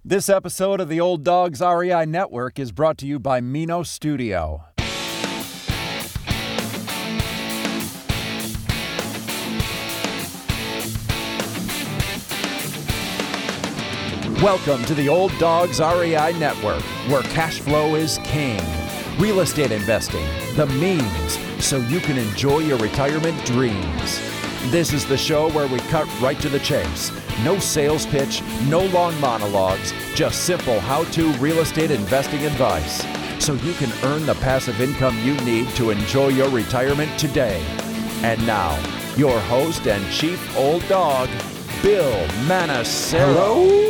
This episode of the Old Dogs REI Network is brought to you by Mino Studio. Welcome to the Old Dogs REI Network, where cash flow is king. Real estate investing, the means, so you can enjoy your retirement dreams. This is the show where we cut right to the chase. No sales pitch, no long monologues, just simple how-to real estate investing advice, so you can earn the passive income you need to enjoy your retirement today. And now, your host and chief old dog, Bill Manassero.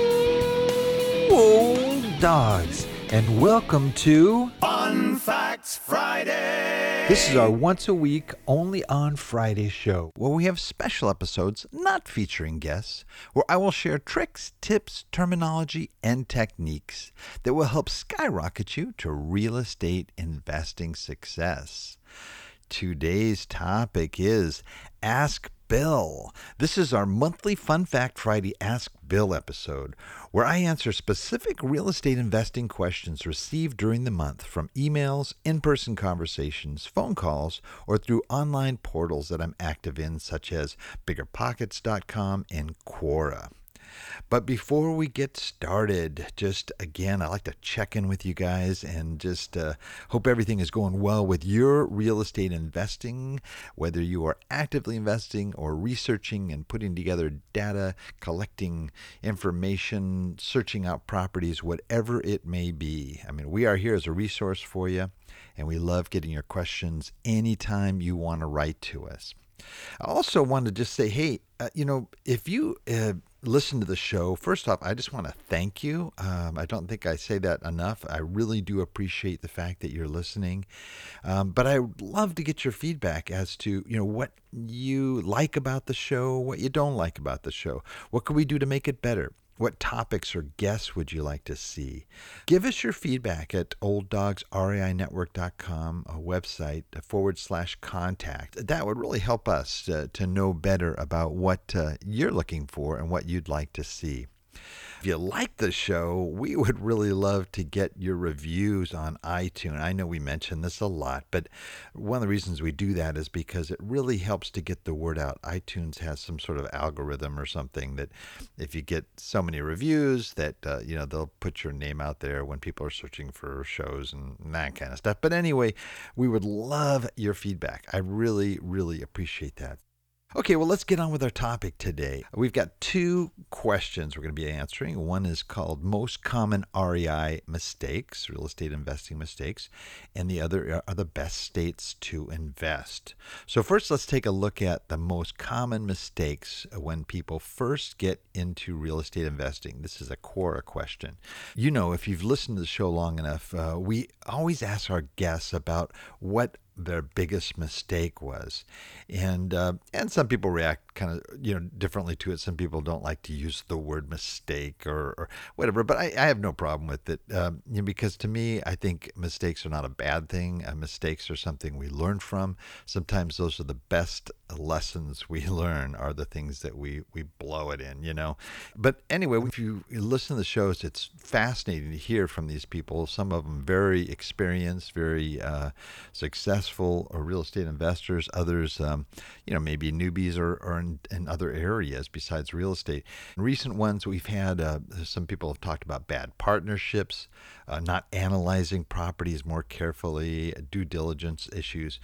Old dogs, and welcome to Fun Facts Friday. This is our once a week, only on Friday show, where we have special episodes not featuring guests, where I will share tricks, tips, terminology, and techniques that will help skyrocket you to real estate investing success. Today's topic is Ask Bill. This is our monthly Fun Fact Friday Ask Bill episode, where I answer specific real estate investing questions received during the month from emails, in-person conversations, phone calls, or through online portals that I'm active in, such as BiggerPockets.com and Quora. But before we get started, just again, I like to check in with you guys and just hope everything is going well with your real estate investing, whether you are actively investing or researching and putting together data, collecting information, searching out properties, whatever it may be. I mean, we are here as a resource for you, and we love getting your questions anytime you want to write to us. I also want to just say, hey, if you listen to the show, first off, I just want to thank you. I don't think I say that enough. I really do appreciate the fact that you're listening. But I would love to get your feedback as to, what you like about the show, what you don't like about the show. What can we do to make it better? What topics or guests would you like to see? Give us your feedback at olddogsreinetwork.com, a website /contact. That would really help us to know better about what you're looking for and what you'd like to see. If you like the show, we would really love to get your reviews on iTunes. I know we mention this a lot, but one of the reasons we do that is because it really helps to get the word out. iTunes has some sort of algorithm or something that if you get so many reviews that, they'll put your name out there when people are searching for shows and that kind of stuff. But anyway, we would love your feedback. I really, really appreciate that. Okay, well, let's get on with our topic today. We've got two questions we're going to be answering. One is called Most Common REI Mistakes, Real Estate Investing Mistakes, and the other are the best states to invest. So first, let's take a look at the most common mistakes when people first get into real estate investing. This is a Quora question. If you've listened to the show long enough, we always ask our guests about what their biggest mistake was. And some people react kind of, differently to it. Some people don't like to use the word mistake or whatever, but I have no problem with it because to me, I think mistakes are not a bad thing. Mistakes are something we learn from. Sometimes those are the best lessons we learn are the things that we blow it in, But anyway, if you listen to the shows, it's fascinating to hear from these people. Some of them very experienced, very successful real estate investors. Others, maybe newbies or in other areas besides real estate. In recent ones, we've had some people have talked about bad partnerships, not analyzing properties more carefully, due diligence issues.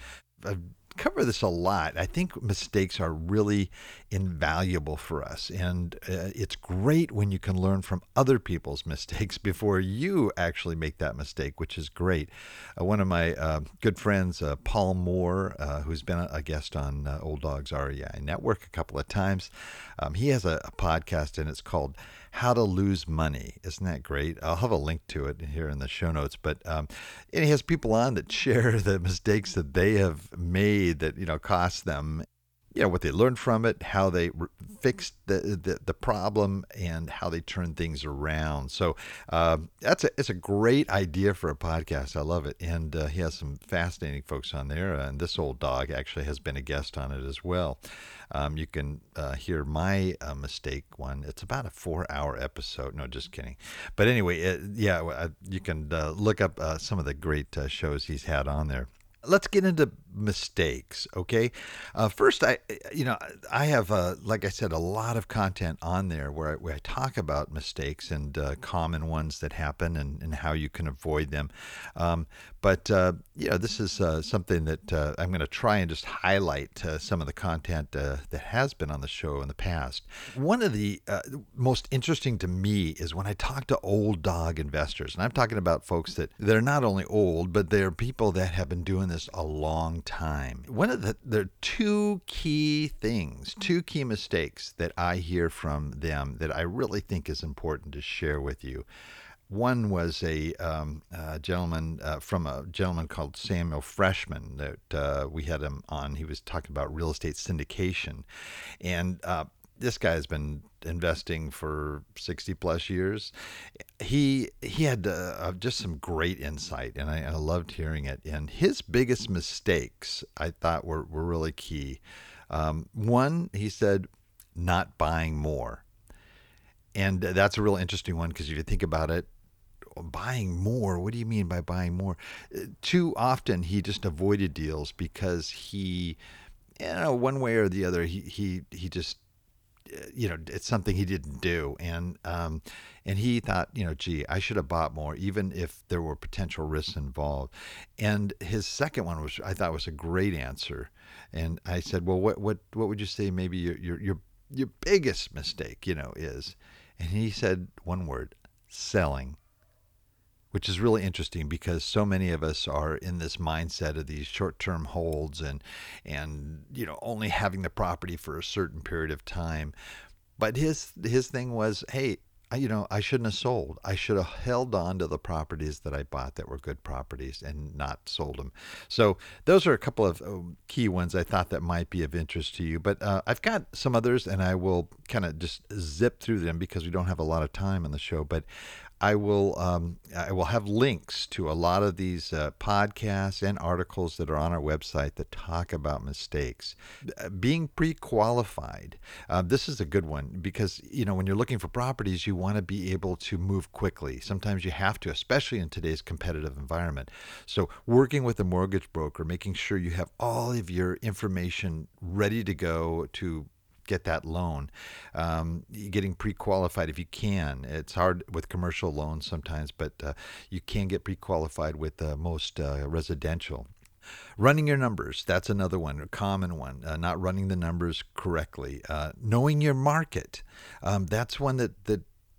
Cover this a lot. I think mistakes are really invaluable for us, and it's great when you can learn from other people's mistakes before you actually make that mistake, which is great. One of my good friends, Paul Moore, who's been a guest on Old Dogs REI Network a couple of times, he has a podcast, and it's called How to Lose Money. Isn't that great? I'll have a link to it here in the show notes. But and he has people on that share the mistakes that they have made that cost them. what they learned from it, how they fixed the problem, and how they turned things around. So it's a great idea for a podcast. I love it, and he has some fascinating folks on there. And this old dog actually has been a guest on it as well. You can hear my mistake one. It's about a 4-hour episode. No, just kidding. But anyway, you can look up some of the great shows he's had on there. Let's get into mistakes, okay? First, I have, like I said, a lot of content on there where I talk about mistakes and common ones that happen and how you can avoid them. But this is something that I'm going to try and just highlight some of the content that has been on the show in the past. One of the most interesting to me is when I talk to old dog investors, and I'm talking about folks that they're not only old, but they're people that have been doing this a long time. There are two key mistakes that I hear from them that I really think is important to share with you. One was a gentleman called Samuel Freshman that we had him on. He was talking about real estate syndication, and this guy has been investing for 60 plus years. He had just some great insight, and I loved hearing it. And his biggest mistakes, I thought, were really key. One, he said, not buying more. And that's a real interesting one, because if you think about it, buying more, what do you mean by buying more? Too often he just avoided deals because he, one way or the other, he just, it's something he didn't do. And he thought, gee, I should have bought more, even if there were potential risks involved. And his second one I thought was a great answer. And I said, well, what would you say maybe your biggest mistake, is? And he said one word: selling. Which is really interesting, because so many of us are in this mindset of these short-term holds and only having the property for a certain period of time. But his thing was, hey, I shouldn't have sold. I should have held on to the properties that I bought that were good properties and not sold them. So those are a couple of key ones I thought that might be of interest to you. But I've got some others, and I will kind of just zip through them because we don't have a lot of time on the show. But I will have links to a lot of these podcasts and articles that are on our website that talk about mistakes. Being pre-qualified. This is a good one, because when you're looking for properties, you want to be able to move quickly. Sometimes you have to, especially in today's competitive environment. So working with a mortgage broker, making sure you have all of your information ready to go to get that loan, getting pre-qualified if you can. It's hard with commercial loans sometimes, but you can get pre-qualified with most residential. Running your numbers, that's another one, a common one. Not running the numbers correctly. Knowing your market, that's one that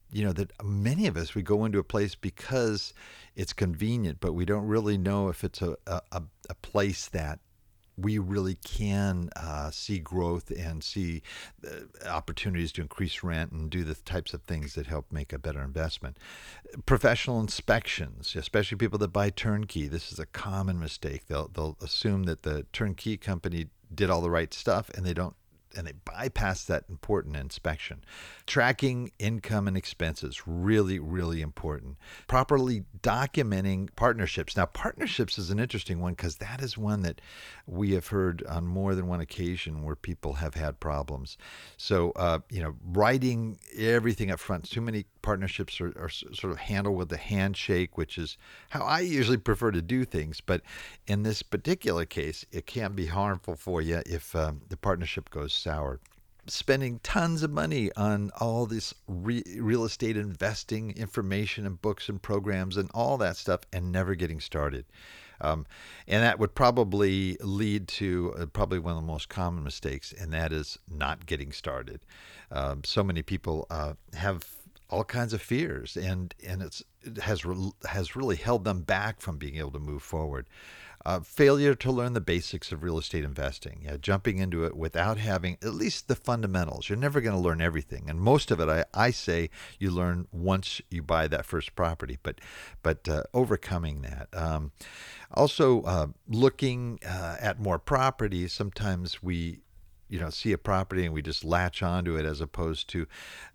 many of us, we go into a place because it's convenient, but we don't really know if it's a place that we really can see growth and see opportunities to increase rent and do the types of things that help make a better investment. Professional inspections, especially people that buy turnkey. This is a common mistake. They'll assume that the turnkey company did all the right stuff, and they don't. And they bypass that important inspection. Tracking income and expenses, really, really important. Properly documenting partnerships. Now, partnerships is an interesting one, because that is one that we have heard on more than one occasion where people have had problems. So, writing everything up front. Too many partnerships are sort of handled with the handshake, which is how I usually prefer to do things. But in this particular case, it can be harmful for you if the partnership goes sour. Spending tons of money on all this real estate investing information and books and programs and all that stuff, and never getting started. And that would probably lead to probably one of the most common mistakes, and that is not getting started. So many people have all kinds of fears, and it has really held them back from being able to move forward. Failure to learn the basics of real estate investing, jumping into it without having at least the fundamentals. You're never going to learn everything, and most of it, I say, you learn once you buy that first property. But overcoming that. Also, looking at more properties. Sometimes we see a property and we just latch onto it, as opposed to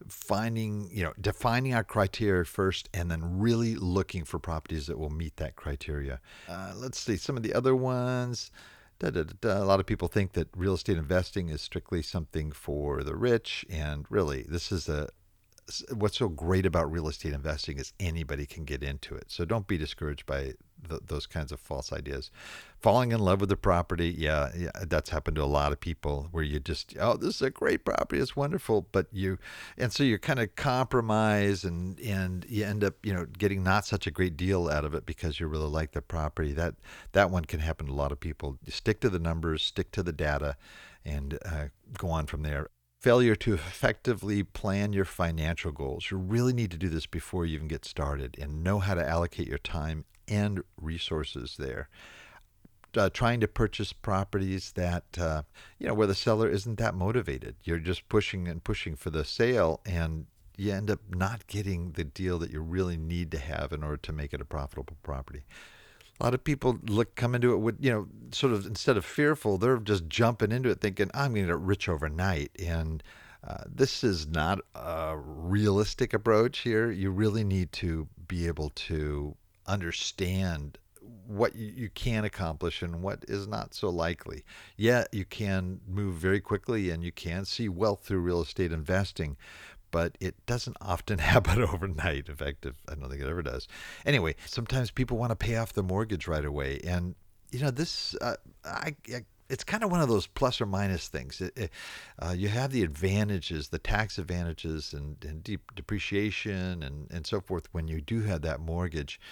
defining our criteria first and then really looking for properties that will meet that criteria. Let's see some of the other ones. A lot of people think that real estate investing is strictly something for the rich, and really, what's so great about real estate investing is anybody can get into it. So don't be discouraged by those kinds of false ideas. Falling in love with the property, yeah, that's happened to a lot of people, where you just, oh, this is a great property, it's wonderful, so you kind of compromise and you end up getting not such a great deal out of it because you really like the property. That one can happen to a lot of people. You stick to the numbers, stick to the data, and go on from there. Failure to effectively plan your financial goals. You really need to do this before you even get started and know how to allocate your time and resources there. Trying to purchase properties that, where the seller isn't that motivated. You're just pushing and pushing for the sale, and you end up not getting the deal that you really need to have in order to make it a profitable property. A lot of people come into it with, sort of, instead of fearful, they're just jumping into it thinking, I'm going to get rich overnight. And this is not a realistic approach here. You really need to be able to understand what you can accomplish and what is not so likely. Yeah, you can move very quickly and you can see wealth through real estate investing, but it doesn't often happen overnight. In fact, I don't think it ever does. Anyway, sometimes people want to pay off the mortgage right away. And, this, it's kind of one of those plus or minus things. You have the advantages, the tax advantages and deep depreciation and so forth when you do have that mortgage.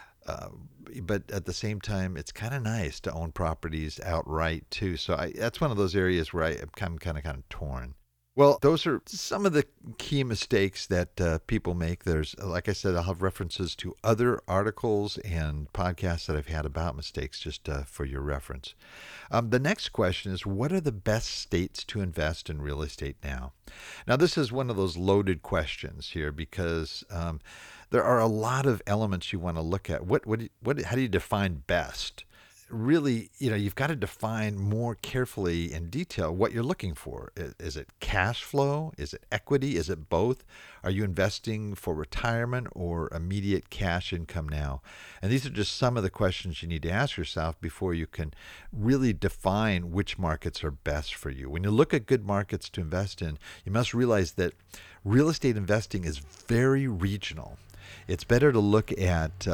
But at the same time, it's kind of nice to own properties outright too. So that's one of those areas where I'm kind of torn. Well, those are some of the key mistakes that people make. There's, like I said, I'll have references to other articles and podcasts that I've had about mistakes, just for your reference. The next question is, what are the best states to invest in real estate now? Now, this is one of those loaded questions here because there are a lot of elements you want to look at. How do you define best? Really, you've got to define more carefully in detail what you're looking for. Is it cash flow? Is it equity? Is it both? Are you investing for retirement or immediate cash income now? And these are just some of the questions you need to ask yourself before you can really define which markets are best for you. When you look at good markets to invest in, you must realize that real estate investing is very regional. It's better to look at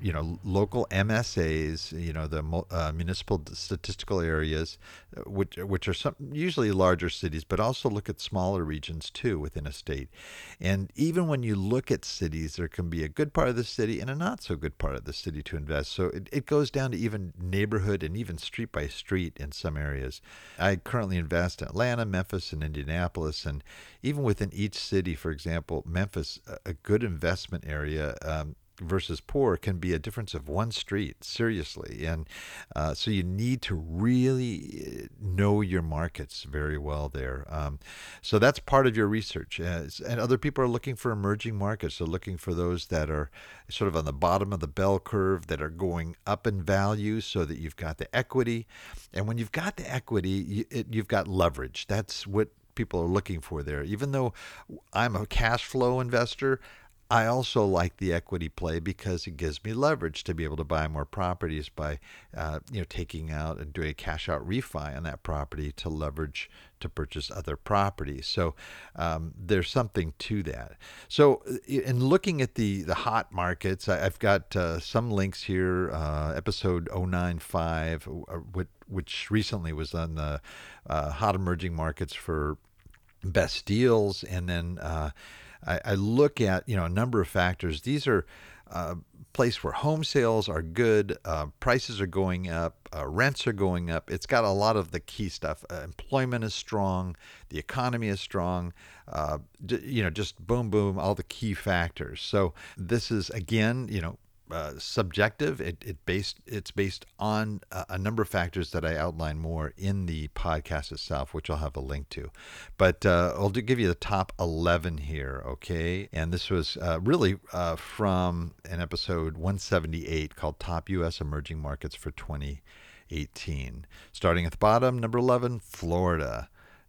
local MSAs, the municipal statistical areas, which are usually larger cities, but also look at smaller regions too within a state. And even when you look at cities, there can be a good part of the city and a not so good part of the city to invest. So it goes down to even neighborhood and even street by street in some areas. I currently invest in Atlanta, Memphis, and Indianapolis, and even within each city, for example, Memphis, a good investment area versus poor can be a difference of one street, seriously. And so you need to really know your markets very well there. So that's part of your research. And other people are looking for emerging markets. They're looking for those that are sort of on the bottom of the bell curve, that are going up in value so that you've got the equity. And when you've got the equity, you've got leverage. That's what people are looking for there. Even though I'm a cash flow investor, I also like the equity play because it gives me leverage to be able to buy more properties by, taking out and doing a cash out refi on that property to leverage to purchase other properties. So there's something to that. So in looking at the hot markets, I've got some links here. Episode 095, which recently was on the hot emerging markets for best deals, and then I look at a number of factors. These are place where home sales are good, prices are going up, rents are going up. It's got a lot of the key stuff. Employment is strong, the economy is strong. Just boom, boom, all the key factors. So this is again, subjective. It's based on a number of factors that I outline more in the podcast itself, which I'll have a link to. But I'll give you the top 11 here, okay? And this was really from an episode 178 called Top U.S. Emerging Markets for 2018. Starting at the bottom, number 11, Florida.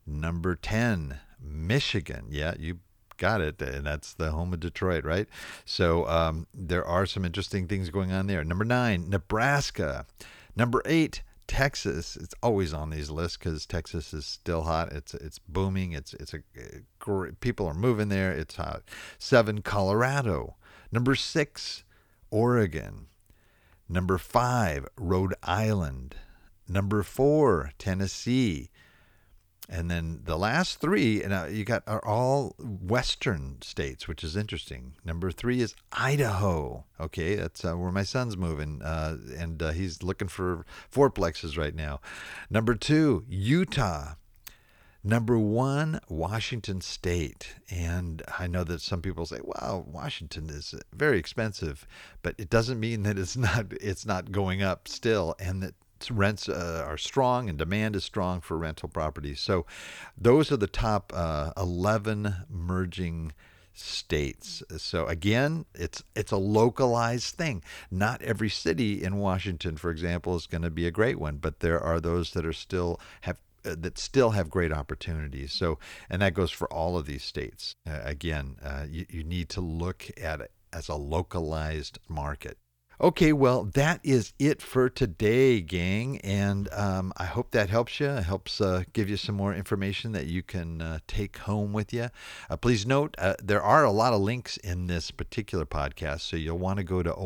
Number 10, Michigan. Yeah, you got it. And that's the home of Detroit, right? So there are some interesting things going on there. Number 9, Nebraska. Number 8, Texas. It's always on these lists because Texas is still hot. It's booming. It's a great, people are moving there. It's hot. 7, Colorado. Number 6, Oregon. Number 5, Rhode Island. Number 4, Tennessee. And then the last 3, are all western states, which is interesting. Number 3 is Idaho. Okay, that's where my son's moving, and he's looking for fourplexes right now. Number 2, Utah. Number 1, Washington State. And I know that some people say, wow, Washington is very expensive, but it doesn't mean that it's not going up still, and that rents are strong and demand is strong for rental properties. So those are the top 11 merging states. So again, it's a localized thing. Not every city in Washington, for example, is going to be a great one, but there are those that still have great opportunities. So, and that goes for all of these states. Again, you need to look at it as a localized market. Okay, well, that is it for today, gang, and I hope that helps you. It helps give you some more information that you can take home with you. Please note, there are a lot of links in this particular podcast, so you'll want to go to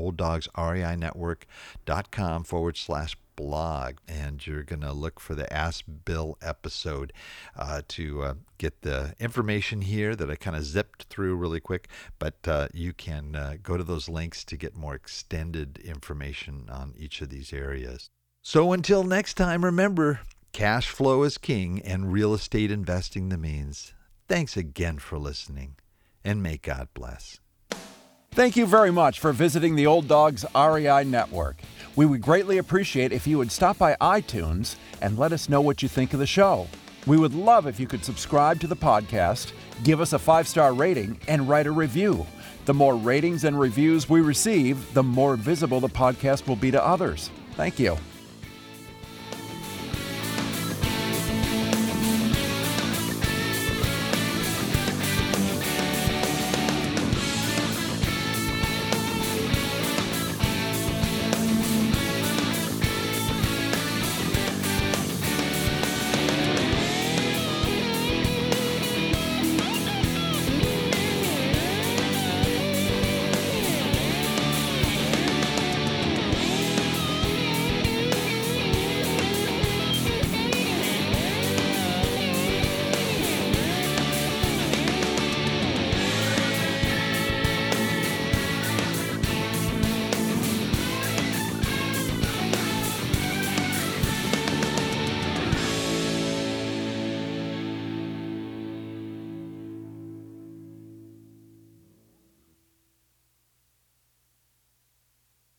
olddogsreinetwork.com/blog, and you're going to look for the Ask Bill episode to get the information here that I kind of zipped through really quick, but you can go to those links to get more extended information on each of these areas. So until next time, remember, cash flow is king and real estate investing the means. Thanks again for listening, and may God bless. Thank you very much for visiting the Old Dogs REI Network. We would greatly appreciate if you would stop by iTunes and let us know what you think of the show. We would love if you could subscribe to the podcast, give us a 5-star rating, and write a review. The more ratings and reviews we receive, the more visible the podcast will be to others. Thank you.